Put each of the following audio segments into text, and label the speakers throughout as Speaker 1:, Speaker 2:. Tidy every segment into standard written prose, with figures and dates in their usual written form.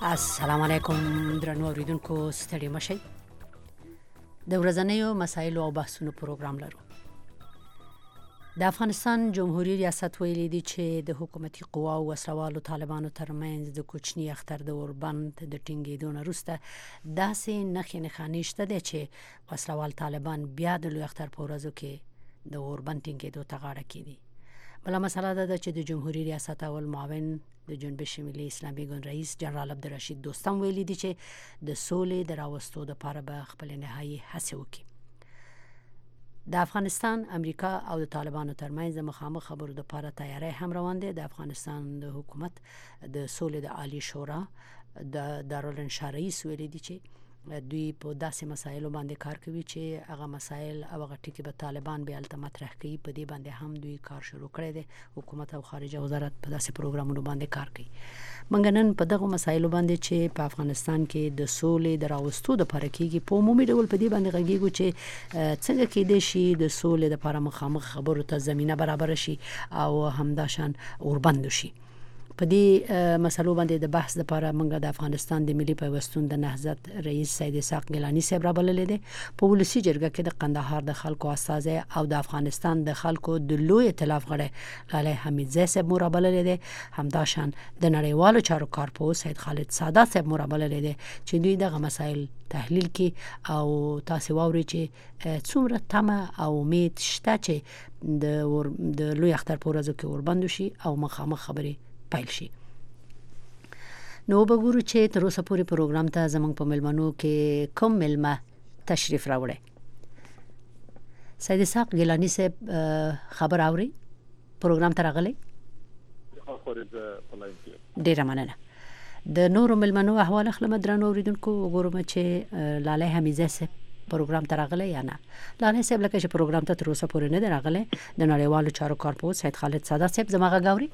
Speaker 1: السلام علیکم درنو اوریدونکو ستړي مشئ د ورځنیو مسایلو او بحثونو پروګرام لرو. د افغانستان جمهوریت ریاست ویلي دی چې د حکومتي قواو او وسلوالو طالبانو ترمنځ د کوچني اختر د اوربند د ټینګېدو نه وروسته داسې نښې نښانې شته دی چې وسلوال طالبان بیا د لوی اختر په ورځو کې د اوربند ټینګېدو ته غاړه کیدي. بله مسله ده چې د جمهوریت ریاست اول معاون د جنبش ملي اسلامي ګوند رئیس جنرال عبدالرشید دوستم ویلي دی چې د سولې د راوستو لپاره به خپل نهایي هڅې وکړي. د افغانستان، امریکا او د طالبانو ترمنځ د مخامخ خبرو لپاره تیاری هم روان دی. د افغانستان د حکومت د سولې د عالی شورا د دارالانشا رئیس ویلي دی چې دوی په داسې مسایلو باندې کار کوي چې هغه مسایل او هغه ټکي به طالبان بیا هلته مطرح کوي. په دې باندې هم دوی کار شروع کړی دی. حکومت او خارجه وزارت په داسې پروګرامونو باندې کار کوي. موږ نن په دغه مسایلو باندې چې په افغانستان کې د سولې د راوستو لپاره کیږي په عمومي ډول په دې باندې غږیږو چې څنګه کیدای شي د سولې لپاره مخامخ خبرو ته زمینه برابر شي او همداشان اوربند شي. په دې مسلو باندې د بحث لپاره موږ د افغانستان د ملي پیوستون د نهضت رئیس سید اسحاق ګیلاني صاحب رابللی دی. په ولسي جرګه کې د قندهار د خلکو استازی او د افغانستان د خلکو د لوی ائتلاف غړی لالی حمیدزی صاحب مو رابللی دی. همداشان د نړیوالو چارو کارپوه سید خالد سادات صاحب مو رابللی دی چې دوی دغه مسایل تحلیل کی او تاسو واوري چې څومره تمه او امید شته چې د لوی اختر په ورځو کې اوربند شي او مخامخ خبرې پیل شي. نو وګورو چې تر اوسه پورې پروګرام ته زموږ په ملمنو کې کوم ملمه تشریف راوړي. سید اسحاق ګیلاني صاحب خبر اوري پروګرام ته راغلی؟ ډیره مننه. د نورو ملمنو احوال خلم درنو اوریدونکو وګورم چې لالی حمیدزی صاحب پروګرام ته راغلی یا نه. لالی صاحب لکه چې پروګرام ته تر اوسه پورې نه دی راغلی. د نړیوالو چارو کارپوه سید خالد سادات صاحب زما غږ اوري؟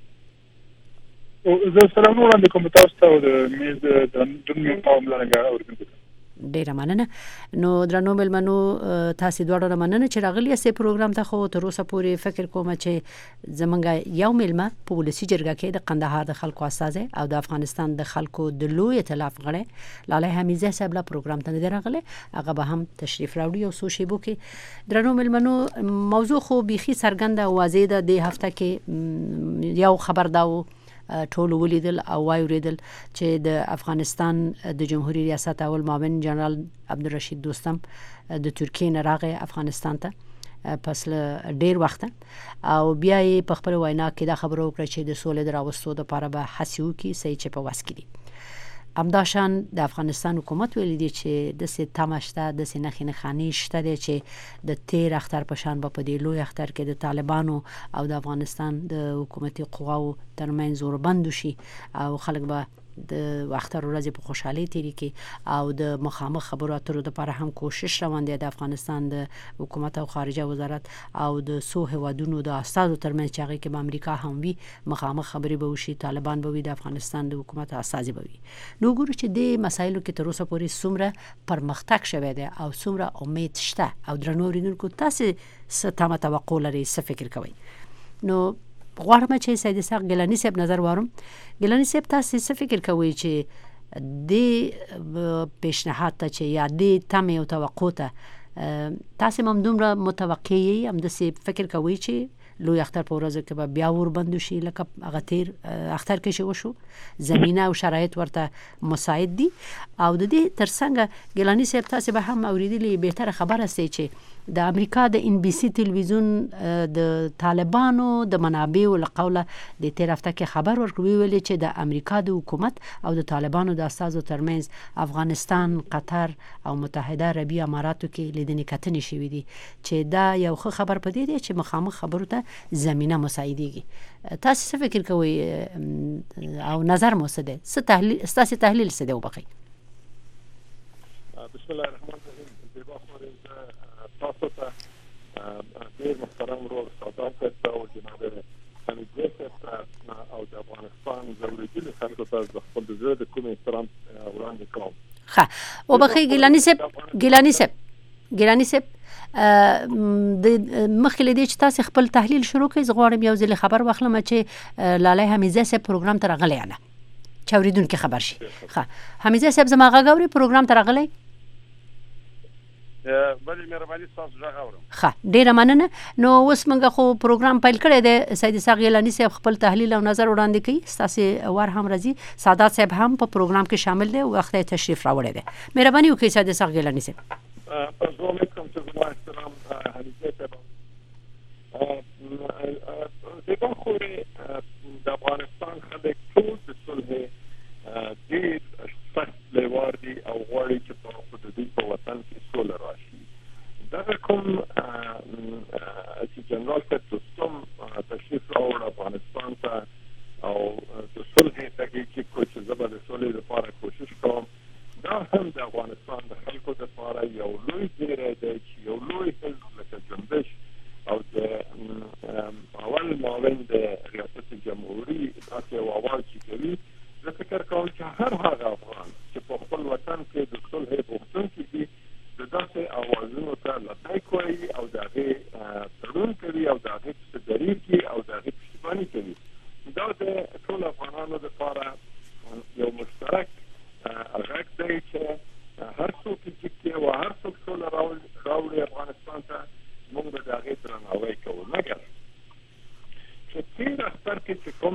Speaker 2: زه سلام وړاندې کوم تاسو ته د میز د دنیا په ملګری اوریدونکو.
Speaker 1: ډیره مننه. نو درنو ملمنو تاسو دواړه مننه چې راغلی سه پروګرام ته. خو تر اوسه پورې فکر کوم چې زمونږ یو ملمه په ولسي جرګه کې د قندهار د خلکو استازی او د افغانستان د خلکو د لوی ائتلاف غړی لالی حمیدزی صاحب له پروګرام ته نه راغلی. هغه به هم تشریف راوړي او سو شیبو کې. درنو ملمنو موضوع خو بيخي څرګنده او واضح ده. د هفته کې یو خبر دا و ټول ولیدل او وایوریدل چې د افغانستان د جمهوریت ریاست اول معاون جنرال عبدالرشید دوستم د ترکیې نه راغی افغانستان ته پس له ډیر وخت او بیا یې په خپل وینا کې دا خبره وکړه چې د سولې د راوستو لپاره به هڅې وکړي صحیح چې په وس کې دي. همداشان د افغانستان حکومت ویلي دی چې د سې تماشته د سې نښې نښانې شته دی چې د تیر اختر په شان به په دې لوی اختر کې د طالبانو او د افغانستان د حکومتي قواو ترمنځ اوربند شي او خلک به د اختر ورځې په خوشحالۍ تیرې کړي او د مخامخ خبرو اترو لپاره هم کوشش روان دی د افغانستان د حکومت او خارجه وزارت او د څو هیوادونو د استازو ترمنځ چې هغې کې به امریکا هم وي مخامخ خبرې به وشي، طالبان به وي، د افغانستان د حکومت استازي به وي. نو ګورو چې د مسایلو کې تر اوسه پورې څومره پرمختګ شوی دی او څومره امید شته. او درنو اوریدونکو تاسې څه تمه توقع لرئ، څه فکر کوئ؟ نو غواړم چې سید اسحاق ګیلاني صاحب نظر وارم. ګیلاني صاحب تاسو څه فکر کوئ چې د پیشنهاد ته چې یا د تمې او توقع ته تاسو هم دومره متوقع یئ، همداسې فکر کوئ چې لوی اختر په ورځو کې به بیا اوربند شي لکه هغه تیر اختر کې چې وشو، زمینه او شرایط ورته مساعد دي؟ او د دې ترڅنګ ګیلاني صاحب تاسو به هم اوریدلی بهتره خبره سي چې د امریکا د ان بي سي تلویزیون د طالبانو د منابعو له قوله د تیر هفته کې خبر ورکړی ویلي چې د امریکا د حکومت او د طالبانو د استازو ترمنځ افغانستان، قطر او متحده عربي اماراتو کې لیدنې کتنې شوې دي چې دا یو ښه خبر پدې دی چې مخامخ خبرو ته زمینه مساعدېږي. تاسو څه فکر کوئ او نظر مو څه دی؟ ستاسو تحلیل څه دی وبخئ؟
Speaker 2: بسم الله الرحمن الرحیم. تاسو ته ډېر محترم ورور سادات صاحب او جناب حمیدزی صاحب او د افغانستان د اوریدلو خلکو ته د خپل د زړه د کوم احترام وړاندې کوم.
Speaker 1: ښه وبخئ ګیلاني صاحب د مخکې له دې چې تاسو خپل تحلیل شروع کړئ، زه غواړم یو ځل خبر واخلم چې لالی حمیدزی صاحب پروګرام ته راغلی یا نه، چې اوریدونکو خبر شي. ښه حمیدزی صاحب زما غاوري پروګرام ته راغلی
Speaker 3: بلې مهرباني تاسو راغ اورم.
Speaker 1: ښه ډیره مننه. نو اوس موږ خو پروګرام پیل کړی دی. سید اسحاق گیلانی صاحب خپل تحلیل او نظر وړاندې کوي. ستاسو ور هم راځي. سادات صاحب هم په پروګرام کې شامل دی او وخت تشریف راوړی دی. مهرباني وکړئ سید اسحاق گیلانی صاحب.
Speaker 2: السلام علیکم جناب احترام حمیدزی صاحب. دغه خو د افغانستان خلک ټول د صلح ډېر سخت لیوار دي او غواړي چې په حدودي په وطن کې سوله راشي. دا کوم چې جنرال دوستم تشریف راوړ افغانستان ته او د صلح تحقیق کوي چې زبر د صلح لپاره کوشش کوم. دا هم د افغانستان د خلکو لپاره یو لوی ځای دی چې یو لوی حزب لکه جنبش او د اول معاون د ریاست جمهوریت داسې اواز چې کوي. زه فکر کوم چې هر هغه افغان چې په خپل وطن کې د صلح غوښتونکي دي د داسې اوازونو ته لبیک وایي او د هغې تړون کوي او د هغې پشتګري کوي او د هغې پشتیباني کوي. دا د ټولو افغانانو لپاره یو مشترک غږ دی چې هر څوک چې او هر څوک سوله راوړي افغانستان ته موږ به د هغې درناوی کوو. مګر چې تېر اختر کې چې کوم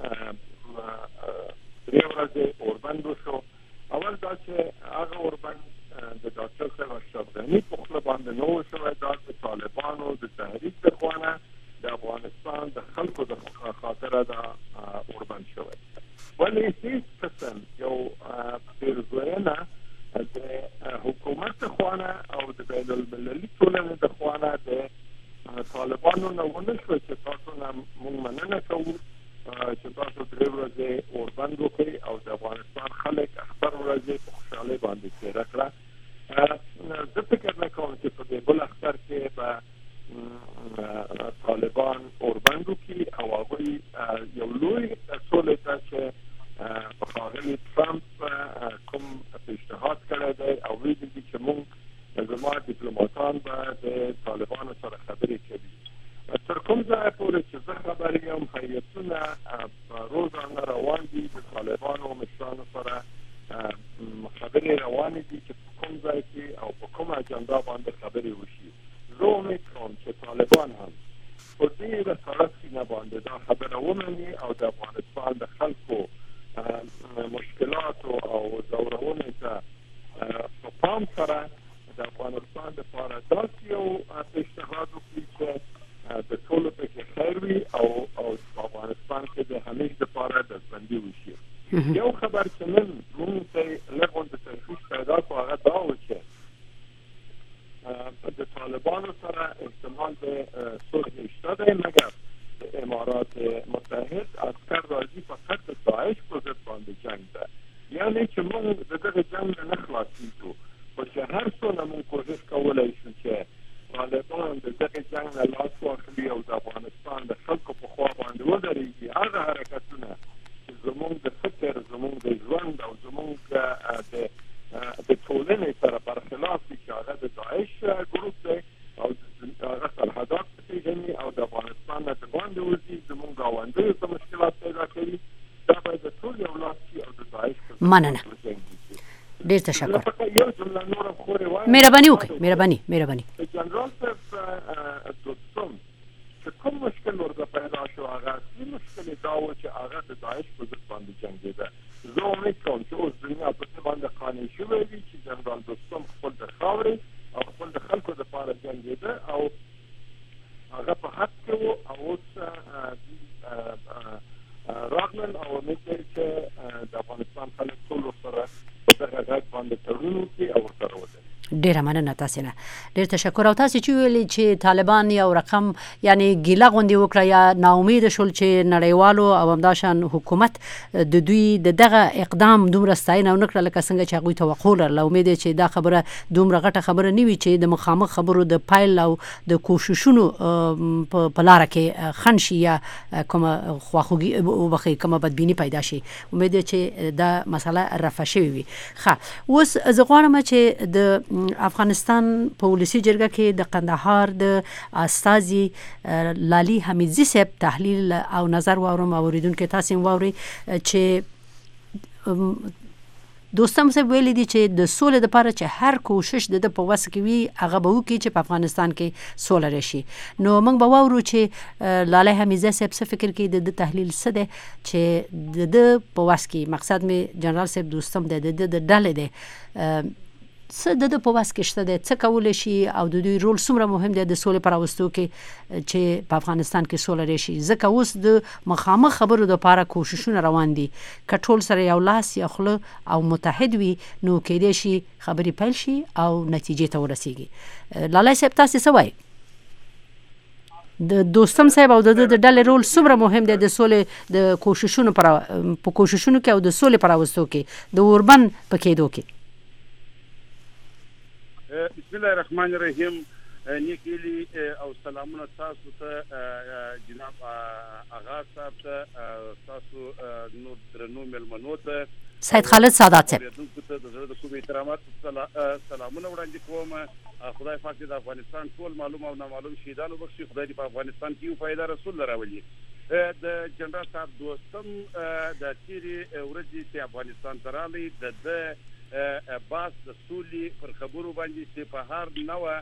Speaker 2: درې ورځې اوربند وشو، اول دا چې هغه اوربند د ډاکټر صاحب اشرف غني په خوله باندې نه و شوی. دا د طالبانو د تحریک د خوا د افغانستان د خلکو د خاطره دا اوربند شوی. ولې هیڅ قسم یو پیرزوینه د حکومت د خوا او د بین المللي ټولنې د خوا د طالبانو نه ونه شوه چې تاسو نه موږ مننه کوو چې تاسو درې ورځې اوربند وکړئ او د افغانستان خلک اختر ورځې په خوشحالۍ باندې تېره کړه. زه فکر نه کوم چې په دې بل اختر کې به طالبان اوربند وکړي او هغوی یو لوی سولې ته چې ښاغلي ټرمپ کوم پیشنهاد کړی دی او ویلي دي چې موږ زما ډیپلوماتان به د طالبانو سره خبرې کوي. تر کوم ځایه پورې چې زه خبر یم هیئتونه روزانه روان دي د طالبانو مشرانو سره خبرې روانې دي چې په کوم ځای کې او په کومه اجنډا باندې خبرې وشي. زه امید کوم چې طالبان هم په ډېره سړه سینه باندې دا خبره ومني او د افغانستان د خلکو مشکلاتو او ځورونې ته په پام سره د افغانستان لپاره داسې یو پیشنهاد وکړي چې د ټولو پکې خیر وي او په افغانستان کې د همیش لپاره ډزبندي وشي. یو خبر چې نن موږ ته لږ غوندې تشویش پیدا کړو هغه دا و چې د طالبانو سره احتمال د صلح شته دی، مګر د امارات متحد عسکر راځي فقط د داعش په ضد باندې جنګ ده. یعنې چې موږ د دغه جنګ نه نه خلاصېږو، خو چې هر څونه موږ کوشش کولی شو چې طالبان د دغه جنګ نه لاس واخلي او د افغانستان د خلکو په خوا باندې ودرېږي. هغه حرکتونه چې زموږ د فکر، زموږ د ژوند او زموږ د ټولنې سره برخلاف دي چې هغه د داعش ګروپ دی او هغه سرحدات پېژني او د افغانستان نه د باندې وځي، زموږ ګاونډیو ته مشکلات پیدا کوي. دا باید د ټول یو لاس شي او د داعش
Speaker 1: مننه. ډېر تشکر. مهرباني وکړئ. مهرباني. جنرال
Speaker 2: صاحب دوستم چې کوم مشکل ورته پیدا شو هغه اصلي مشکل دا و چې هغه د داعش په ضد باندې جنګېده. زه امید کوم چې اوس دنیا په دې باندې قانع شوې وي چې جنرال دوستم خپل د خاورې او خپل د خلکو لپاره جنګېده او هغه په حق کې و او اوس راغلل او امید لري چې د افغانستان خلک ټول ورسره دغه غږ باندې تړون وکړي او ورسره ودرېږي.
Speaker 1: ډیره مننه تاسو نه. ډیر تشکر. او تاسو چې ویلي چې طالبان یو رقم یعنی ګیله غونډه وکړه یا ناامید شول چې نړیوالو او همداشان حکومت د دوی دغه اقدام دومره ستاینه ونکړه لکه څنګه چې هغه توقع لرله. امید چې دا خبره دومره غټه خبره نه وي چې د مخامخ خبرو د پایل او د کوششونو په لار کې خنشي یا کومه خواخوږي وبخي کومه بدبینی پیدا شي. امید چې دا مسله رفع شي وي. ښه اوس زه غواړم چې د افغانستان په ولسی جرګه کې د قندهار د استاذي لالي حمیدزی صاحب تحلیل او نظر واورم او اوریدونکو تاسو واوري چې دوستم صاحب ویلي دي چې د سولې لپاره چې هر کوشش د په وس کې وي هغه به وکړي چې په افغانستان کې سوله راشي. نو موږ به واورو چې لاله حمیزه صاحب څه فکر کوي، د تحلیل څه دی چې د په وس کې، مقصد مې جنرال صاحب دوستم د ډلې دی څه د په واس کې شته دی، څه کولی شي او د دوی رول څومره مهم دی د سولې په راوستو کې چې په افغانستان کې سوله راشي. ځکه اوس د مخامخ خبرو دپاره کوششونه روان دي، که ټول سره یو لاس یا خوله او متحد وي نو کیدای شي خبرې پیل شي او نتیجې ته ورسیږي. لالی صاحب تاسې څه وایي؟ د دوستم صاحب او د ډلې رول څومره مهم دی د سولې د کوششونو په کوششونو کې او د سولې په راوستو کې د اوربند په کېدو کې؟
Speaker 3: بسم الله الرحمن الرحیم. نیکیلی او سلامونه تاسو ته جناب آغا صاحب ته، تاسو نور درنو مېلمنو ته،
Speaker 1: سید خالد سادات صاحب
Speaker 3: ته د زړه د کومې احترامات سلامونه وړاندې کوم. خدای پاک دې د افغانستان ټول معلوم او نامعلوم شهیدانو بخښي. خدای دې په افغانستان کې یو پایدار رسول راولي. د جنرال صاحب دوستم د تیرې ورځې چې افغانستان ته راغلی د باس د سولې پر خبرو باندې چې په هر نوع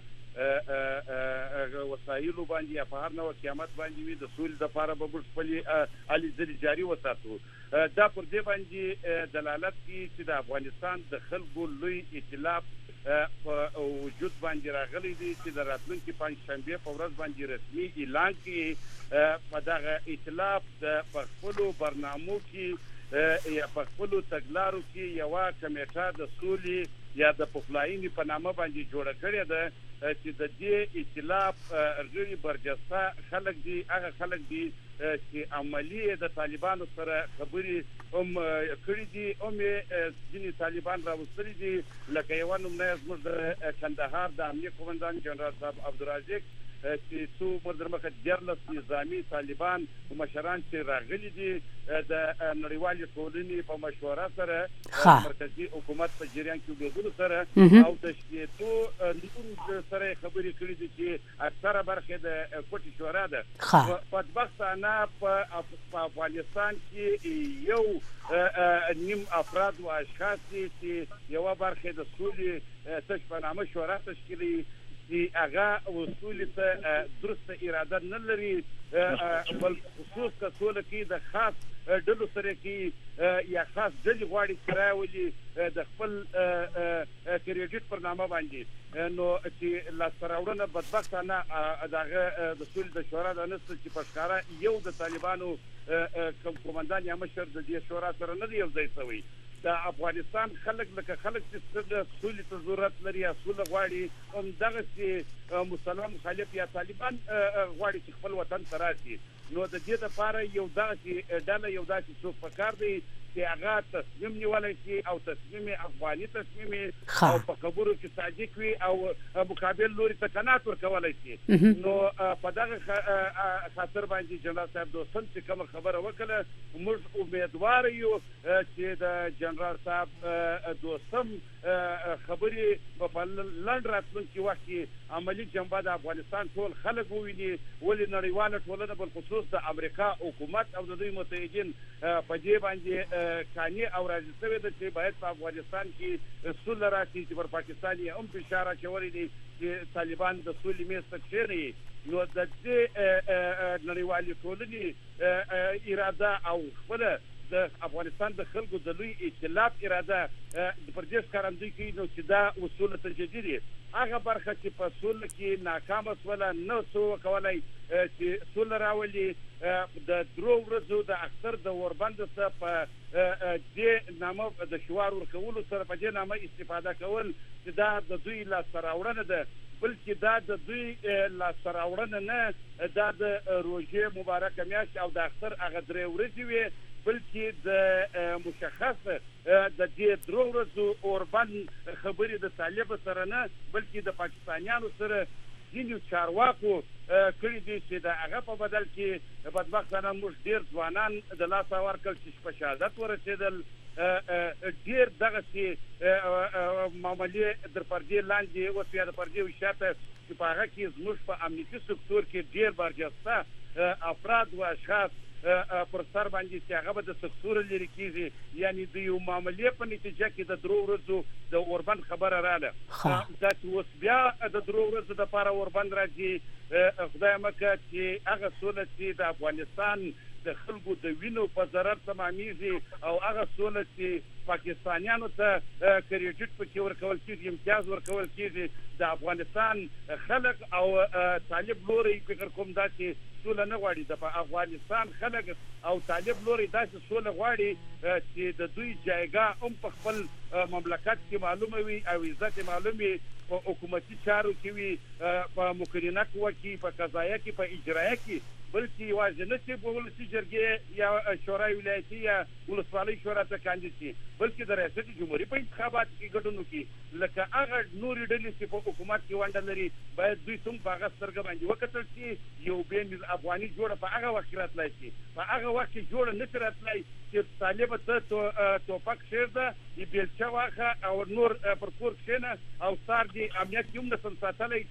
Speaker 3: وسایلو باندې یا په هر نوع قیامت باندې وي د سولې دپاره به موږ خپلې هلې ځلې جاري وساتو. دا پر دې باندې دلالت کوي چې د افغانستان د خلکو لوی ائتلاف په وجود باندې راغلی دی چې د راتلونکي پنجشنبې په ورځ باندې رسمي اعلان کړي. په دغه ائتلاف په خپلو برنامو کې یا په خپلو تګلارو کې یوه کمیټه د سولې یا د پخلاینې په نامه باندې جوړه کړې ده چې د دې ائتلاف غړي برجسته خلک دي، هغه خلک دي چې عملي د طالبانو سره خبرې هم کړي دي، هم ځینې طالبان راوستلي دي. لکه یوه نمونه زموږ د کندهار د امنیه قومندان جنرال صاحب عبدالرازق چې څو مردر مخه 14 نظامي طالبان مشران چې راغلي دي د نړیوالې ټولنې په مشوره سره مرکزي حکومت په جریان کې وګړو سره او د شتو نور سره خبرې کړې دي چې اکثره برخه د کوټي شورا ده. بدبختانه په افغانستان کې یو نیم افراد او اشخاص چې یو برخه د سولې تش په نامه شورا تشکیلي چې هغه وصول ته درسته اراده نه لري، بل خصوص که سوله کې د خاص ډلو سره کې یا خاص ډلې غواړي چې راولي د خپل کریډیټ پر نامه باندې، نو چې لاسته راوړنه بدبختانه د هغه د سولې د شورا د نسته چې په ښکاره یو د طالبانو قومندان یا مشر د دې شورا سره نه دی یو ځای شوی. د افغانستان خلک لکه خلک چې د سولې ته ضرورت لري یا سوله غواړي، همدغسې مسلمان مخالف یا طالبان غواړي چې خپل وطن ته راشي. نو د دې دپاره یو داسې ډله یو داسې څوک پکار دی چې هغه تصمیم نیولی شي او تصمیم افغاني تصمیم او په خبرو کې صادق وي او مقابل لوري ته قناعت ورکولی شي. نو په دغه خاطر باندې جنرال صاحب دوستم چې کومه خبره وکړه، موږ امیدوار یو چې د جنرال صاحب دوستم خبرې په لنډ راتلونکي وخت کې عملي جنبه د افغانستان ټول خلک وویني، ولې نړیواله ټولنه بالخصوص د امریکا حکومت او د دوی متحدین په دې باندې کاني او راضي شوی ده چې باید په افغانستان کې سوله راشي، چې پر پاکستان یې هم فشار اچولی دی چې طالبان د سولې میز ته کښېنوي. نو د دې نړیوالې ټولنې اراده او خپله د افغانستان د خلکو د لوی ائتلاف اراده پر دې ښکارندوی کوي، نو چې دا اصول تجدید دي. هغه برخه چې په سوله کې ناکامه سوله نه څه وکولی چې سوله راولي، د درو ورځو د اختر د اوربند څخه په دې نامه د شعار ورکولو سره په دې نامه استفاده کول چې دا د دوی لاسته راوړنه ده، بلکې دا د دوی لاسته راوړنه نه، دا د روژې مبارکه میاشت او د اختر هغه 3 ورځې وي، بلکې د مشخص د دې درو ورځو اوربند خبرې د طالب سره نه، بلکې د پاکستانیانو سره ځینو چارواکو کړي دي چې د هغه په بدل کې بدبختانه موږ ډېر ځوانان د لاسه ورکړل چې په شهادت ورسېدل، ډېر دغسې معاملې در پردې لاندې اوس یا د پردې وشاته چې په هغه کې زموږ په امنیتي سکتور کې ډېر برجسته افراد و اشخاص پر سر باندې چې هغه به د سکتور لري کیږي یعنی د یو معاملې په نتیجه کې د درو ورځو د اوربند خبره رااله دا چې اوس بیا د درو ورځو د لپاره اوربند راځي خدای مکه چې هغه سوله چې د افغانستان د خلکو د وینو په ضرر تمامېږي او هغه سوله چې پاکستانیانو ته کریډټ پکې ورکول کېږي امتیاز ورکول کېږي د افغانستان خلک او طالب لوري فکر کوم دا چې سوله نه غواړي د افغانستان خلک او طالب لوري داسې سوله غواړي چې د دوی جایګاه هم په خپل مملکت کې معلومه وي او عزت معلوم وي په حکومتي چارو کې وي په مقننه قوه کې په قضایه کې په اجرایه کې بلکې یوازې نه چې په ولسي جرګې یا شورای ولایتي یا ولسوالۍ شورا ته کاندید شي بلکې د ریاست جمهوریت په انتخاباتو کې ګډون وکړي لکه هغه نورې ډلې چې په حکومت کې ونډه لري باید دوی هم په هغه سترګه باندې وکتل شي یو بین افغاني جوړه په هغه وخت کې راتلی شي په هغه وخت کې جوړه نشي راتلی چې طالب ته توپک کېږده بیلچه واخه او نور پر کور کښېنه او سار دې امنیت هم نشم ساتلی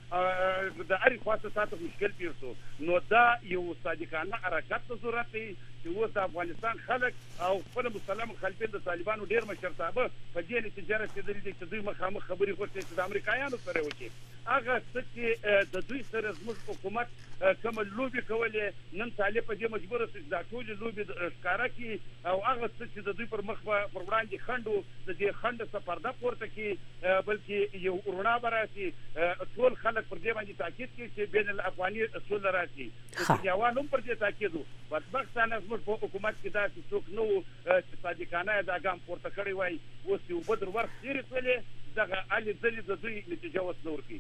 Speaker 3: چې د هرې خواته ساته مشکل تېر شو نو دا یو صادقانه حرکت ته ضرورت دی چې اوس د افغانستان خلک او خپل مسلم مخالفین د طالبانو ډېر مشرتابه په دې نتیجه رسېدلي دي چې دوی مخامخ خبرې غوښتي چې د امریکایانو سره وکړي هغه څه چې د دوی سره زموږ حکومت کومه لوبې کولې نن طالب په دې مجبور شو چې دا ټولې لوبې ښکاره کړي او هغه څه چې د دوی پر مخ پر وړاندې خنډ و د دې خنډ څخه پرده پورته کړي بلکې یو رڼا به راشي ټول خلک پر دې باندې تاکید کوي چې بین الافغاني سوله راشي دنیاوال هم پر دې تاکید و بدبختانه زموږ په حکومت کې داسې څوک نه و چې صادقانه دا ګام پورته کړی وای اوس یو بدر ورخ تېرې شولې دغه هلې ځلې د دوی نتیجه اوس نه ورکوي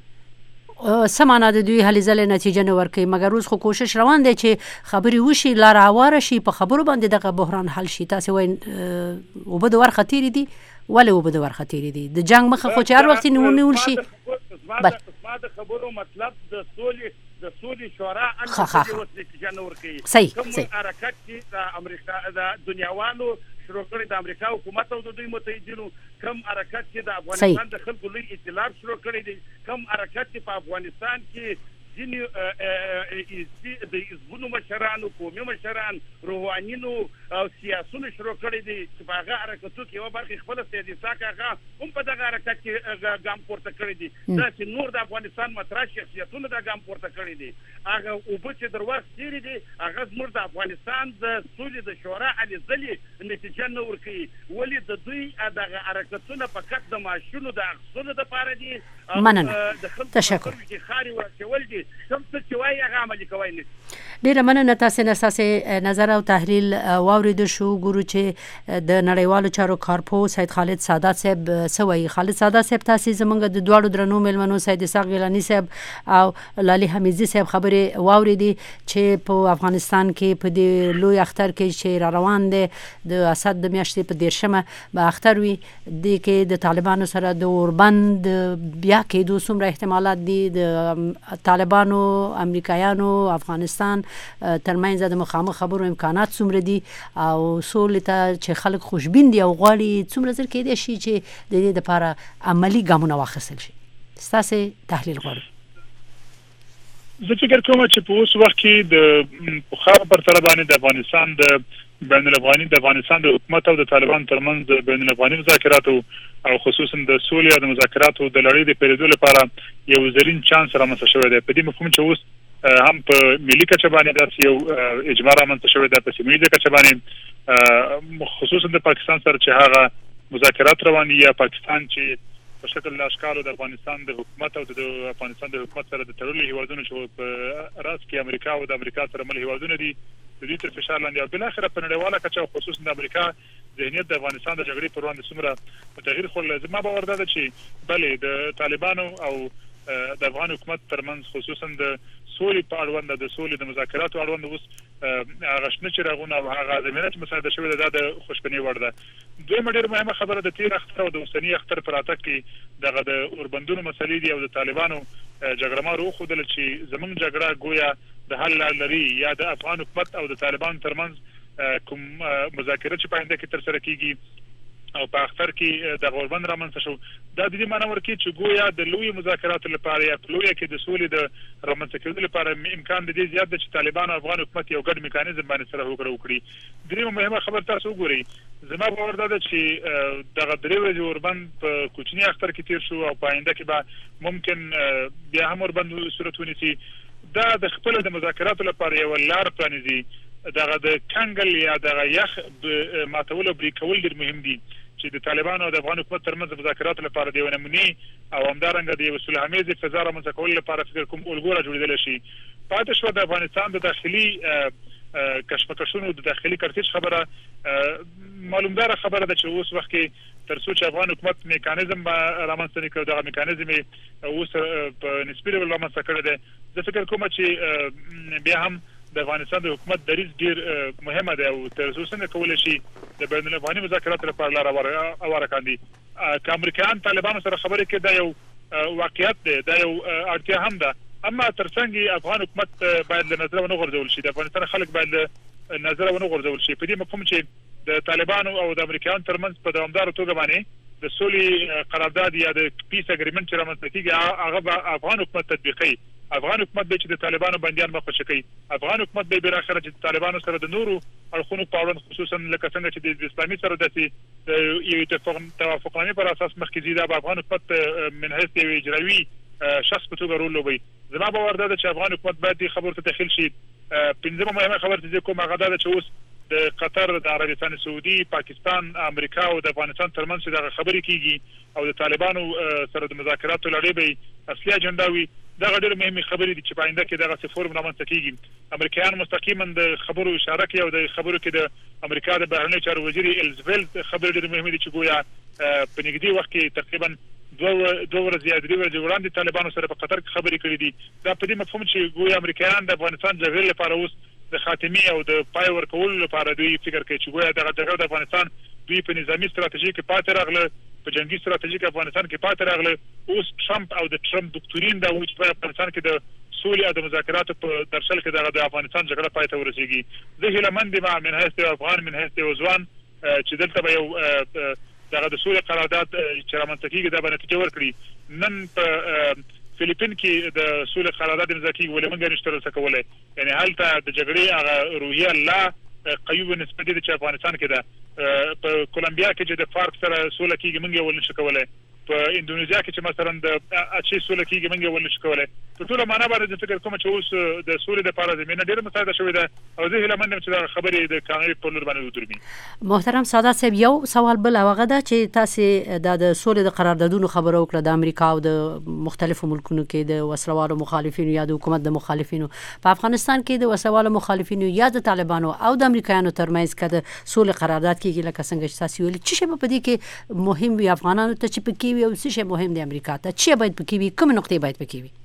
Speaker 1: سمانه د دوی هلې ځلې نتیجه نه ورکوي مګر اوس خو کوشش روان دی چې خبرې وشي لاره هواره شي په خبرو باندې دغه بحران حل شي تاسې وایي اوبه د ورخه تېرې دي ولې اوبه د ورخه تېرې دي د جنګ مخه خو چې هر وخت ونیول شي
Speaker 3: زما د خبرو مطلب د سولې شورا ان اوس نتیجه نه ورکوي کوم حرکت چې د امریکا د دنیاوالو شروع کړی د امریکا حکومت او د دوی متحدینو کم حرکت چې د افغانستان د خلکو لوی ائتلاف شروع کړی دی کم حرکت چې په افغانستان کې ځینې د حزبونو مشرانو قومي مشران روحانینو او سیاسونو شروع کړی دي چې په هغه حرکتو کې یوه برخه خپله سید اسحاق هغه هم په دغه حرکت کې ګام پورته کړی دي دا چې نور د افغانستان مطرح شخصیتونو دا ګام پورته کړی دي هغه اوبه چې در وخت تېرې دي هغه زموږ د افغانستان د سولې د شورا هلې ځلې نتیجه نه ورکوي ولې د دوی دغه حرکتونه فقط د معاشونو د اخیستلو دپاره دي د خلکو کې خارې ورچول دي کوم څه چې وایي هغه عملي کوی نه
Speaker 1: ډیره مننه تاسو نه ستاسو نظر او تحلیل واوریدو شو ګورو چې د نړیوالو چارو کارپو سید خالد سادات صاحب سوي خالد سادات صاحب تاسو زمونږ د دوړو درنو ملمنو سید اسحاق گیلانی صاحب او لالي حمیدزي صاحب خبره واوریدي چې په افغانستان کې په دې لوی اختر کې چې روان دي د اسد د میاشتې په 10مه به اختر وي د کې د طالبانو سره د اوربند بیا کې د څومره احتمالات دي د طالبانو امریکایانو افغانستان ترمنځ د مخامخ خبرو امکانات څومره دي او سولې ته چې خلک خوشبین دي او غواړي څومره زر کېدای شي چې د دې لپاره عملی ګامونه واخیستل شي ستاسو تحلیل غواړم
Speaker 4: زه فکر کوم چې په اوس وخت کې د پخوا پر تر باندې د افغانستان د بین الافغاني د افغانستان د حکومت او د طالبان ترمنځ د بین الافغاني مذاکراتو او خصوصا د سولې او د مذاکراتو د لړۍ د پیلېدو لپاره یو زرین چانس رامنځته شوی دی په دې مفهوم چې اوس هم په ملي کچه باندې داسې یو اجماع رامنځته شوی دی په سیمه ییزه کچه باندې خصوصا د پاکستان سره چې هغه مذاکرات روان دي یا پاکستان چې په شکل اشکالو د افغانستان د حکومت او د افغانستان د حکومت سره د تړلو هیوادونو چې په راس کې امریکا او د امریکا سره مل هیوادونه دي د دې تر فشار لاندې او بل اخر په نړیواله کچه خصوصا د امریکا ذهنیت د افغانستان د جګړې پر وړاندې څومره تغییر خو لازم باور ده چې بلې د طالبانو او د افغان حکومت ترمنځ خصوصا د سولې په اړوند د سولې د مذاکراتو اړوند اوس هغه شنه چراغونه او هغه زمینه چې مساعده شوې ده د خوشبینۍ وړ ده دویمه ډېره مهمه خبره د تیر اختر او د اوسني اختر پر راتګ کې دغه د اوربندونو مسلې دي او د طالبانو جګړه مارو ښودل چې زمونږ جګړه گویا د حل لار لري یا د افغان حکومت او د طالبانو ترمنځ کوم مذاکرات چې په آینده کې ترسره کیږي او په اختر کې د غوربند رامنځته شو دا د دې معنی ورکړي چې ګویا د لوی مذاکراتو لپاره یا لوی کې د سولې د رامنځته کېدو لپاره امکان د دې زیات دی چې طالبان او افغان حکومت یو ګډ میکانیزم باندې سره وکړي. درېمه مهمه خبر تاسو وګورئ زما باور دا ده چې دغه درې ورځې اوربند په کوچني اختر کې تیر شو او په آینده کې به ممکن بیا هم اوربند صورت ونیسي. دا د خپل د مذاکراتو لپاره یو لار پرانیزي. دغه د کنګل یا دغه یخ ماتول او بریکول ډېر مهم دي چې د طالبانو او د افغان حکومت ترمنځ مذاکرات لپاره د یو نمونې او همدارنګه د یو صلح‌آمیزې فضا رامنځته کولو لپاره فکر کوم الګو راجوړېدلی شي. پاتې شوه د افغانستان د داخلي کشمکشونو د داخلي کړکېچ خبره معلومداره خبره ده چې اوس وخت کې تر څو چې افغان حکومت میکانیزم رامنځته نه کړ دغه میکانیزم اوس په نسبي ډول رامنځته کړی دی. زه فکر کوم چې بیا هم د افغانستان د حکومت دریځ ډیر مهمه ده او تر څو څنګه کولای شي د بین الافغاني مذاکراتو لپاره لار هواره کاندي. که امریکایان طالبانو سره خبرې کوي دا یو واقعیت دی دا یو اړتیا هم ده اما ترڅنګ افغان حکومت باید له نظر ونه غورځول شي د افغانستان خلک باید له نظر ونه غورځول شي. په دې مفهوم چې د طالبانو او د امریکایانو ترمنځ په دوامدار توګه باندې د سولې قرارداد یا د پیس اګریمنت چې رامنځته کیږي هغه به افغان حکومت تطبیقي. افغان حکومت به چې د طالبانو بنديان مخه کوي. افغان حکومت به بالاخره چې طالبانو سره د نورو اړخونو په اړه خصوصا لکه څنګه چې د اسلامي سره د یو توافقنامې پر اساس مخکې ځي دا افغان حکومت من حیث یو اجرایي شخص په توګه رول لوبي. زما باور ده چې افغان حکومت باید خبرو ته داخل شي. پنځمه مهمه خبره چې کوم هغه ده چې اوس د قطر د عربستان سعودي پاکستان امریکا او د افغانستان ترمنځ د خبرې کیږي او د طالبانو سره د مذاکراتو لړۍ به اصلي اجنډا وي. دا ډېر مهمه خبرې دي چې په آینده کې دغه فورم رامنځته کیږي. امریکایان مستقیما د خبرو اشاره کوي او د خبرو کې د امریکا د بهرنیو چارو وزیر الزفیلد خبرې ډېر مهمه دي چې ګویا په نږدې وخت کې تقریبا دوه ورځې یا درې ورځې وړاندې طالبانو سره په قطر کې خبرې کړې دي. دا په دې مفهوم چې ګویا امریکایان د افغانستان جګړې لپاره اوس د خاتمي او د پای ورکولو لپاره دوی فکر کوي چې ګویا دغه جګړه د افغانستان دوی په نظامی ستراتیژي کې پاتې راغله په جنگي ستراتیژي کې افغانستان کې پاتې راغله. اوس ټرمپ او د ټرمپ دکتورین دا وایي چې په افغانستان کې د سولې او د مذاکراتو په درشل کې د افغانستان جګړه پای ته ورسیږي. زه هیلهمند یم من حیث افغان من حیث ځوان چې دلته به یو دغه د سولې قرارداد چې رامنځته کیږي دا به نتیجه ورکړي. نن په فلیپین کې د سولې قرارداد امضا کیږي ولې موږ نشو ترلاسه کولای. یعنی هلته د جګړې هغه روحیه لا قیوب نسبت دي چې افغانستان کې ده. په کولمبیا کې چې د فارک سره سوله کیږي موږ ول نشو کولای. په اندونیزیا کې چې مثلا د اچي سوله کیږي موږ ول نشو کولای. په ټول معنا باندې فکر کوم چې اوس د سولې د لپاره زمينه ډیره مساعده شوې ده او زه هیله مندم چې دا خبرې د قانوني په لور باندې وترمي.
Speaker 1: محترم سادات صاحب یو سوال بل هغه ده چې تاسو د سولې د قراردادونو خبرو وکړه د امریکا او د مختلفو ملکونو کې د وسلوالو مخالفینو یا د حکومت د مخالفینو په افغانستان کې د وسلوالو مخالفینو یا د طالبانو او د امریکایانو ترمنځ کې د سولې قرارداد کېږي لکه څنګه چې تاسو ویلي چې په دې کې مهم وي افغانانو ته چې پکې وي او څه مهم دی امریکا ته چې باید پکې وي کوم نقطې باید پکې وي.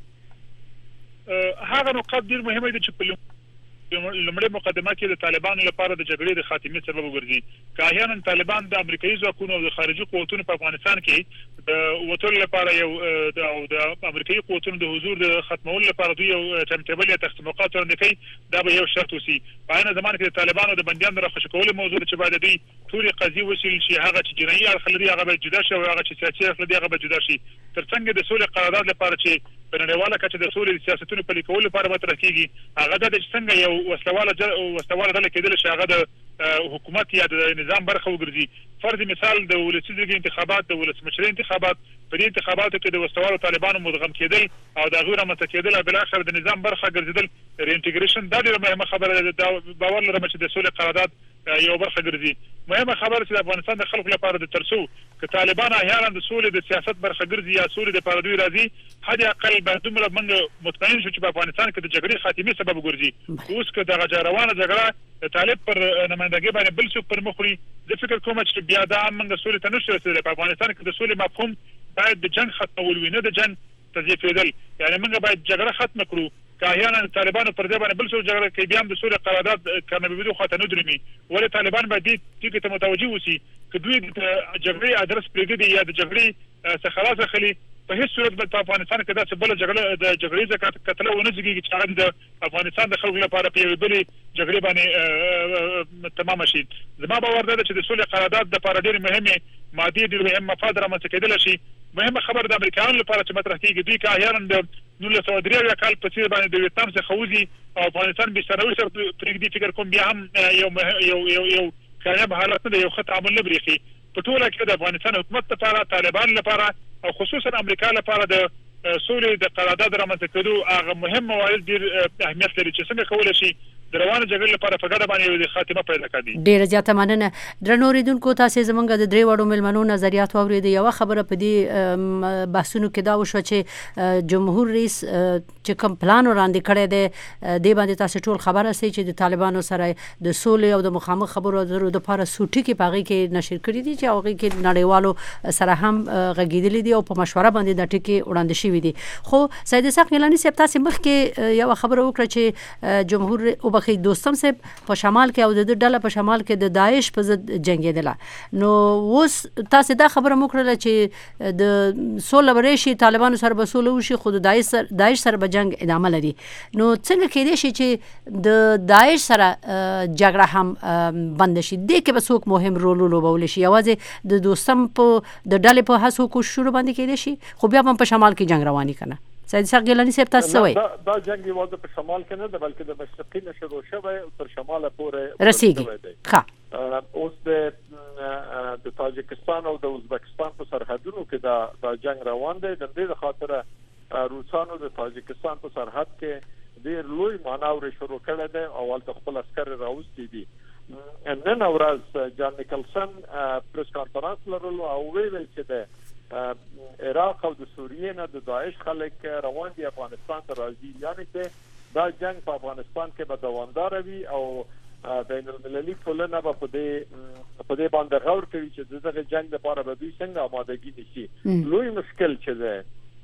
Speaker 4: هغه نقاط ډېر مهمه دي چې په لومړی مقدمه کې د طالبانو لپاره د جګړې د خاتمې سبب وګرځي. که احیانا طالبان د امریکایي ځواکونو او د خارجي قوتونو په افغانستان کې د وټول لپاره یو د امریکایي قوتونو د حضور د ختمولو لپاره دوی یو ټایمټیبل یا تختموقات وړاندې کوي دا به یو شرط وسی. په عین زمان کې د طالبانو د بندیانو راخوشي کولو موضوع چې باید دوی ټول قضیه وسیل شي هغه چې جنایي اړخ لري هغه به جدا شي او هغه چې سیاسي اړخ لري هغه به جدا شي. ترڅنګ د سولې قرارداد لپاره چې په نړیواله کچه د سولې سیاستونو پلي کولو لپاره مطرح کیږي هغه د څنګه یو وسلواله ډله کېدل شي هغه د حکومت یا د نظام برخه وګرځي. فرض مثال د ولسي جرګې انتخابات د ولسمشر انتخابات په دې انتخاباتو کې د وسلوالو طالبانو مدغم کېدل او د غیر متکیدل او بل اخر د نظام برخه ګرځیدل ریانټیګریشن دا ډېره مهمه خبره ده. باور لرم چې د سولې قرارداد یو برخه ګرځي. مهمه خبره چې د افغانستان د خلکو لپاره د ترڅو که طالبان احیانا د سولې د سیاست برخه ګرځي یا سولې د لپاره دوی راځي حد اقل باید دومره موږ مطمئن شو چې په افغانستان کې د جګړې خاتمې سبب ګرځي. اوس که دغه روانه جګړه د طالب پر نمائندګۍ باندې بل څوک پر مخ وړي زه فکر کوم چې بیا دا موږ سولې ته نشو رسېدلی. په افغانستان کې د سولې مفهوم باید د جنګ ختمول وي نه د جنګ تضعیفېدل. یعنی موږ باید جګړه ختمه کړو. که احیانا طالبانو پر دې باندې بل څه جګړه کوي بیا هم د سولې قرارداد کامیابېدو خواته نه درومي. ولې طالبان باید دې ټکي ته متوجه اوسي که دوی د جګړې ادرس پرېږدي یا د جګړې څخه خلاص اخلي په هیڅ صورت په افغانستان کې دا څه بل جګړې کتل ونه ځګي چې د افغانستان د خلکو لپاره په یوه بلې جګړې باندې تمام شي. زما باور دی چې د سولې قرارداد د لپاره ډېر مهمه مادي ډېر مهم مفاد رامنځته کېدل شي. مهمه خبر د امریکایانو لپاره چې مطرح کیږي دوی که احیانا د 1993 کال په څیر باندې د ویتنام څخه خوځي او افغانستان به سره پرېږدي فکر کوم بیا هم یو کامیاب حالت نه یو ښه تعامل نه بریښي. په ټوله کې د افغانستان حکومت لپاره طالبان لپاره او خصوصا امریکا لپاره د سولې د قرارداد رامنځته کېدو هغه مهم موارد ډېر اهمیت لري چې څنګه کولی شي د روانه جګړې لپاره په ګډه باندې یو خاتمه پیدا کړي.
Speaker 1: ډیره زیاته مننه. درنو اوریدونکو تاسو زمونږ د درې وړو ملمنو نظریات واورید. یو خبره په دې بحثونو کې دا وشو چې جمهور رئیس چې کوم پلان وړاندې کړی دی د باندې تاسو ټول خبره سي چې د طالبانو سره د سولې او د مخامخ خبرو اترو لپاره سوټي کې پاغي کې نشر کړی دي چې هغه کې نړیوالو سره هم غږیدلې دي او په مشوره باندې د ټکی وړاندې شوی دي. خو سید اسحاق گیلانی صاحب تاسو مخکې یو خبره وکړه چې جمهور خو دوستم صاحب په شمال کې او د ډله په شمال کې د داعش په ضد جنگیدله. نو اوس تاسو دا خبره وکړه چې د سوله ورشي طالبانو سره به سوله وشي خو د داعش سره به جنگ ادامه لري. نو څنګه کېدای شي چې د داعش سره جګړه هم بند شي؟ دې کې به څوک مهم رول ولوبول شي؟ یوازې د دوستم په د ډلې په هڅو کوشش باندې کېدای شي خو بیا هم په شمال کې جنگ رواني کنه. سید اسحاق گیلانی صاحب تاسو وایي
Speaker 2: دا جنگ یوازې په شمال کې نه ده بلکې د مشرقي نه شروع شوی او تر شماله پورې
Speaker 1: رسیږي. ښه
Speaker 2: اوس د تاجکستان او د ازبکستان په سرحدونو کې دا جنگ روان دی. د دې خاطر روسانو د تاجکستان په سرحد کې ډېر لوی مانور شروع کړی دی او ولته خپل عسکر راوستي دي. نن ورځ جان نیکلسن پریس کانفرنس لرلو او ویل چې د عراق او د سوریې نه د داعش خلک روان دي افغانستان ته راځي. یعنی چې دا جنگ په افغانستان کې به دوامدار وي او بین المللي ټولنه به په دې باندې غور کوي چې دغه جنگ لپاره به دوی څنګه آمادګي نشي. لوی مشکل چې ده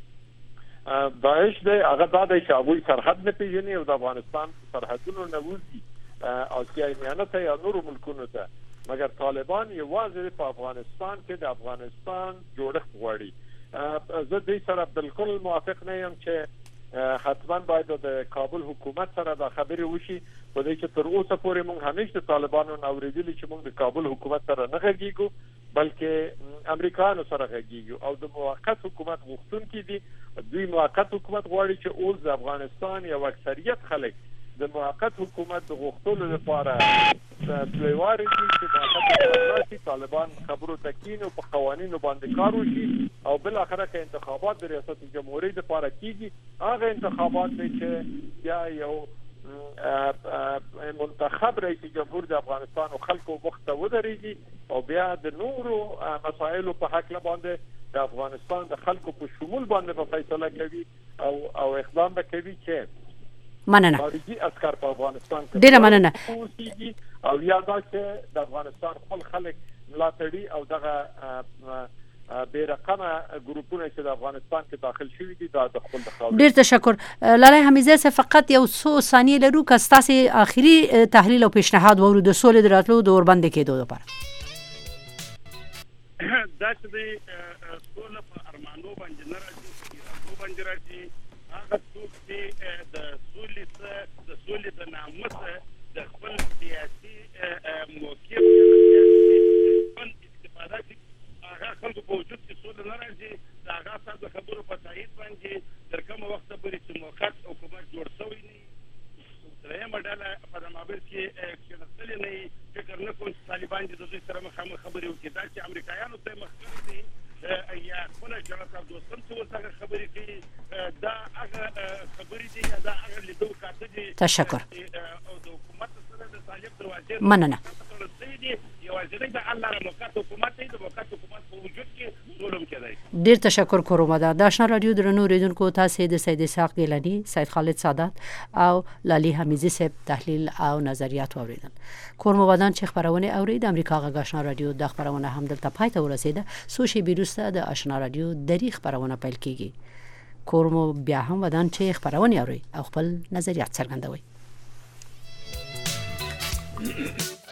Speaker 2: داعش دی هغه دا دی چې هغوی سرحد نه پیژني او د افغانستان سرحدونو نه وځي آسیای میانه ته یا نورو ملکونو ته. مګر طالبان یوازې په افغانستان کې د افغانستان جوړښت غواړي. زه دې سره بالکل موافق نه یم چې حتما باید د کابل حکومت سره دا خبرې وشي په دې چې تر اوسه پورې موږ همیشه د طالبانو اوریدلي چې موږ د کابل حکومت سره نه غږیږو بلکې امریکایانو سره غږیږو او د موقت حکومت غوښتونکي دي. دوی موقت حکومت غواړي چې اوس د افغانستان یو اکثریت خلک د موقت حکومت د غوښتلو لپاره پلیواري دي چې موقت طالبان خبرو تکین او په قوانینو باندې کار وشي او بل اخره کې انتخابات د ریاست جمهوریت لپاره کیږي. هغه انتخابات چې یا یو منتخب رئیس جمهور د افغانستان او خلکو وخت ودرېږي او بیا د نورو مسایلو په حق باندې د افغانستان د خلکو په شمول باندې په فیصله کوي او اقدام وکوي چې
Speaker 1: مننه
Speaker 2: خارجي عسكر په افغانستان کې
Speaker 1: ډیره مننه
Speaker 2: او یا دا چې د افغانستان خپل خلک ملاتړي او دغه بیرقمه ګروپونه چې د افغانستان کې داخل شوي دي دا د خپل خاور.
Speaker 1: ډیر تشکر. لاله حمیزه صاحب فقط یو څو ثانیې لرو که تاسو اخیری تحلیل او پیشنهاد وورو د سولې دراتلو د اوربند کېدو لپاره.
Speaker 3: دا چې د سولې په ارمانو باندې نه راځي هغه څوک چې د سولې د ناموس د خپل سیاسي موقف استفاده کوي هغه خلکو په وجود کې سولې نه راځي. د هغه سره د خبرو په تایید باندې تر کومه وخته پورې چې موقت حکومت جوړ شوی نه درېیمه ډله په مابین کې کېناستلې نه فکر نه کوم چې طالبان د دوی سره مخامخ خبرې وکړي. دا چې امریکایانو ته مخکې دي یا خپل جنرال دوستم څه ورته خبرې کوي دا هغه خبرې دي دا هغه لیدو کاته دي.
Speaker 1: تشکر.
Speaker 3: او د حکومت سره د طالب دروازې
Speaker 1: مننه. ډیر تشکر کوم. دا آشنا رادیو درنو اوریدونکو تاسو د سید اسحاق گیلانی، سید خالد سادات او لالی حمیزی صاحب تحلیل او نظریات اوریدل. کوم ودان چې خبرونه اورید امریکا غږ آشنا رادیو د خبرونه هم دلته پای ته ورسیده. سوشي بیروسته د آشنا رادیو دری خبرونه پیل کیږي. کوم بیا هم ودان چې خبرونه اوري او خپل نظریات څرګندوي.